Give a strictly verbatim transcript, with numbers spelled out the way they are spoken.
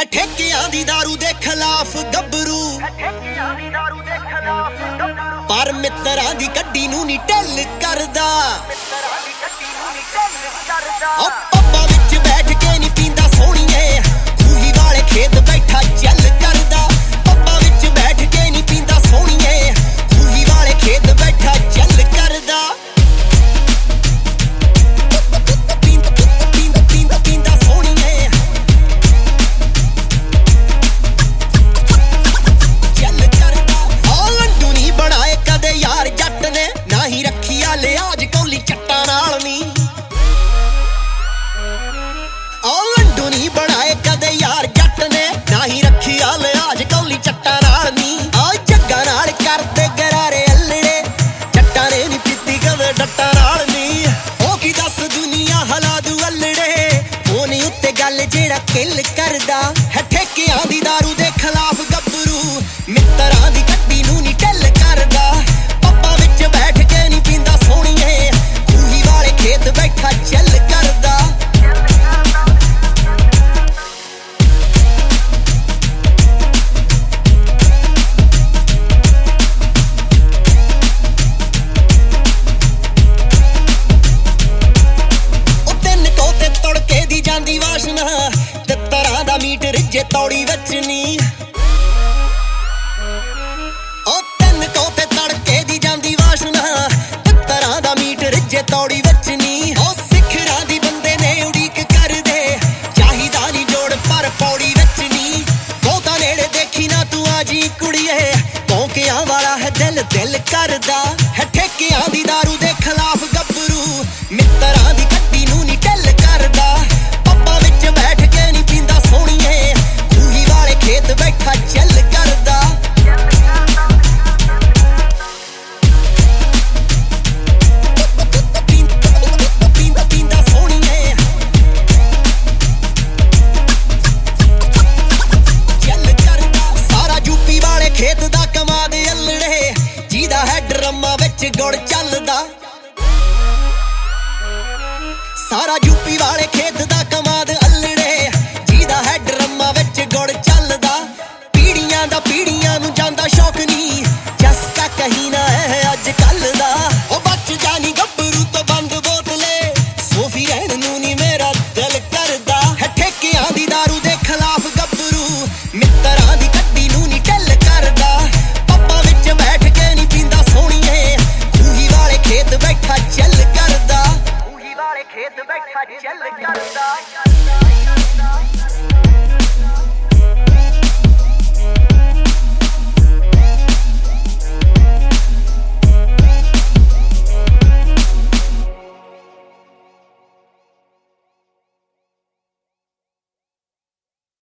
ਠੇਕਿਆਂ ਦੀ ਦਾਰੂ ਦੇ ਖਿਲਾਫ ਗੱਭਰੂ ਪਰ ਮਿੱਤਰਾਂ ਦੀ ਗੱਡੀ ਨੂੰ ਨਹੀਂ ਢਿੱਲ ਕਰਦਾ। ਉਹ ਪੱਬਾਂ ਵਿੱਚ ਬੈਠ ਕੇ ਨਹੀਂ ਪੀਂਦਾ ਸੋਹਣੀਏ, ਖੂਹੀ ਵਾਲੇ ਖੇਤ ਬੈਠਾ ਚੱਲ ਕਰਦਾ। ਪੱਬਾਂ ਵਿੱਚ ਬੈਠ ਕੇ ਨਹੀਂ ਪੀਂਦਾ ਸੋਹਣੀਏ, ਖੂਹੀ ਵਾਲੇ ਖੇਤ ਬੈਠਾ ਚੱਲ ਕਰਦਾ। ਲਿਆਜ ਕੌਲੀ ਚੱਟਾਂ ਨਾਲ ਨੀ ਉਹ ਲੰਡੂ ਨੀ ਬਣਾਏ ਕਦੇ ਯਾਰ ਜੱਟ ਨੇ, ਨਾ ਹੀ ਰੱਖਿਆ ਲਿਆਜ ਕੌਲੀ ਚੱਟਾਂ ਨਾਲ ਨੀ। ਆ ਜੱਗਾਂ ਨਾਲ ਕਰਦੇ ਗਰਾਰੇ ਅਲੜੇ, ਜੱਟਾਂ ਨੇ ਨੀ ਪੀਤੀ ਕਦੇ ਡੱਟਾਂ ਨਾਲ ਨੀ। ਉਹ ਕੀ ਦੱਸ ਦੁਨੀਆ ਹਲਾ ਦੂ ਅਲੜੇ, ਉਹ ਨੀ ਉੱਤੇ ਗੱਲ ਜਿਹੜਾ ਕਿੱਲ ਕਰਦਾ ਹੈ। ਠੇਕਿਆਂ ਦੀ ਦਾਰੂ ਦੇ ਖਿਲਾਫ ਗੱਭਰੂ ਮਿੱਤਰਾਂ ਦੀ ਗੱਡੀ ਨੂੰ ਨੀ ਢਿੱਲ ਕਰਦਾ। ਪੱਬਾਂ ਵਿੱਚ ਬੈਠ ਕੇ ਨੀ ਪੀਂਦਾ ਸੋਹਣੀਏ, ਖੂਹੀ ਵਾਲੇ ਖੇਤ ਬੈਠਾ ਚੱਲ ਕਰਦਾ। ਉਹ ਤਿੰਨ ਕੋਤੇ ਤੜਕੇ ਦੀ ਜਾਂਦੀ ਵਾਸ਼ਨਾ, ਤੇ ਤਰ੍ਹਾਂ ਦਾ ਮੀਟ ਰਿੱਝੇ ਤੌੜੀ ਵਿੱਚ ਨੀ। ਉਹ ਤਿੰਨ ਕੋਤੇ ਤੜਕੇ ਦੀ ਜਾਂਦੀ ਵਾਸ਼ਨਾ, ਤੇ ਤਰ੍ਹਾਂ ਦਾ ਮੀਟ ਰਿੱਝੇ ਤੌੜੀ ਵਿੱਚ ਨੀ। ਉਹ ਸਿਖਰਾਂ ਦੀ ਬੰਦੇ ਨੇ ਉਡੀਕ ਕਰਦੇ, ਚਾਹੀਦਾ ਨੀ ਜੋੜ ਪਰ ਪੌੜੀ ਵਿੱਚ ਨੀ। ਬਹੁਤਾ ਨੇੜੇ ਦੇਖੀ ਨਾ ਤੂੰ ਆ ਜੀ ਕੁੜੀਏ, ਕੌਂਕਿਆਂ ਵਾਲਾ ਹੈ ਦਿਲ ਦਿਲ ਕਰਦਾ ਹੈ। ਠੇਕਿਆਂ ਦੀ ਦਾਰੂ ਦੇ ਖਿਲਾਫ ਗੱਭਰੂ ਮਿੱਤਰਾਂ ਦੀ ਗੱਡੀ ਨੂੰ ਨੀ ਢਿੱਲ ਕਰਦਾ। ਪੱਬਾਂ ਵਿੱਚ ਬੈਠ ਕੇ ਨੀ ਪੀਂਦਾ ਸੋਹਣੀਏ, ਖੂਹੀ ਵਾਲੇ ਖੇਤ ਬੈਠਾ ਚੱਲ ਕਰਦਾ। ਖੇਤ ਦਾ ਕਮਾਦ ਅਲੜੇ, ਜਿਹਦਾ ਹੈ ਡਰਮਾਂ ਵਿੱਚ ਗੁੜ ਚੱਲਦਾ। ਸਾਰਾ ਯੂਪੀ ਵਾਲੇ ਖੇਤ ਦਾ ਕਮਾਦ ਅਲੜੇ, ਜਿਹਦਾ ਹੈ ਡਰਮਾਂ ਵਿੱਚ ਗੁੜ ਚੱਲਦਾ। ਪੀੜੀਆਂ ਦਾ ਪੀੜੀਆਂ ਨੂੰ ਜਾਂਦਾ ਸ਼ੌਕ ਨੀ, ਚਸਕਾ ਕਹੀਂ ਨਾ ਹੈ ਅੱਜ ਕੱਲ ਦਾ। ਉਹ ਬਚ ਜਾਨੀ ਗੱਭਰੂ ਤੋਂ ਬੰਦ ਬੋਤਲੇ, ਸੋਫੀ ਰਹਿਣ ਨੂੰ ਨੀ ਮੇਰਾ ਦਿਲ ਕਰਦਾ ਹੈ। ਠੇਕਿਆਂ ਦੀ ਦਾਰੂ ਦੇ ਖਿਲਾਫ ਗੱਭਰੂ ਮਿੱਤਰਾਂ ਦੀ ਗੱਡੀ ਨੂੰ ਨੀ ਢਿੱਲ ਕਰਦਾ। ਪੱਬਾਂ ਵਿੱਚ ਬੈਠ ਕੇ ਨੀ ਪੀਂਦਾ ਸੋਹਣੀਏ, ਖੂਹੀ ਵਾਲੇ ਖੇਤ ਬੈਠਾ ਚੱਲ ਕਰਦਾ। ਖੂਹੀ ਵਾਲੇ ਖੇਤ ਬੈਠਾ ਚੱਲ ਕਰਦਾ।